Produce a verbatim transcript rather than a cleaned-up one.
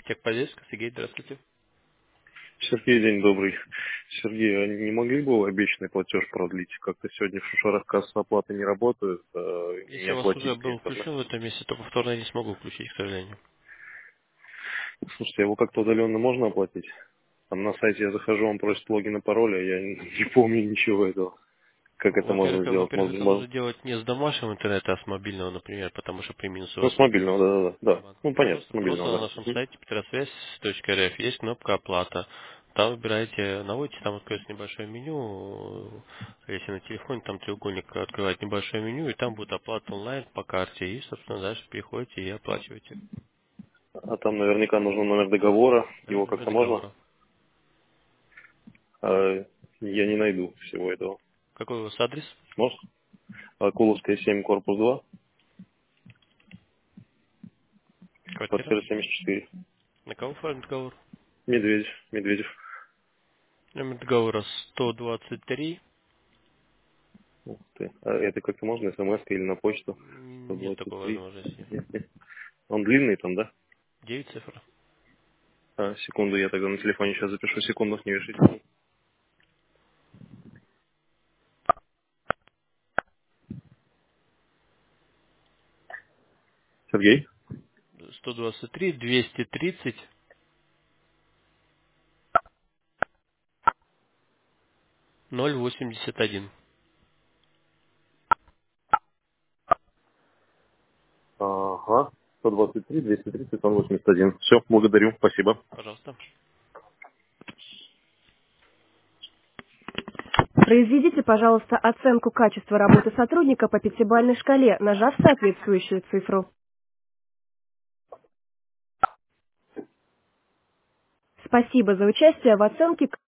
Техподдержка, Сергей, здравствуйте. Сергей, день добрый. Сергей, а не могли бы вы обещанный платеж продлить? Как-то сегодня шуша рассказ оплаты не работает, а, не Если у вас уже оплатить мне был интернет. включен в этом месяце, то повторно я не смогу включить, к сожалению. Слушайте, его как-то удаленно можно оплатить? Там на сайте я захожу, он просит логин и пароль, а я не, не помню ничего этого. Как это можно Во-первых, э, сделать? во-первых, Может, это мо- нужно делать не с домашнего интернета, а с мобильного, например, потому что при минусе у ну, вас с будет минус мобильного, да-да-да. Да. банк. Ну, понятно, с Просто, просто мобильного, на да. нашем Мгм. сайте петросвязь точка эр эф есть кнопка оплата. Там выбираете, наводите, там откроется небольшое меню. Если на телефоне, там треугольник открывает небольшое меню, и там будет оплата онлайн по карте. И, собственно, дальше переходите и оплачиваете. А там наверняка нужен номер договора. Да, Его номер как-то можно? договора. А, я не найду всего этого. Какой у вас адрес? Может? А, Куловская семь, корпус два, Квартира? квартира семьдесят четыре. На кого оформлен договор? Медведев, Медведев. Номер договора сто двадцать три. Ух ты. А это как-то можно смс или на почту? Нет такой сто двадцать три. возможности. Нет, нет. Он длинный там, да? девять цифр. А, секунду, я тогда на телефоне сейчас запишу. Секунду, не вешайте. Сергей? сто двадцать три, двести тридцать, ноль восемьдесят один. Ага. сто двадцать три, двести тридцать, восемьдесят один. Все, благодарю, спасибо. Пожалуйста. Произведите, пожалуйста, оценку качества работы сотрудника по пятибалльной шкале, нажав соответствующую цифру. Спасибо за участие в оценке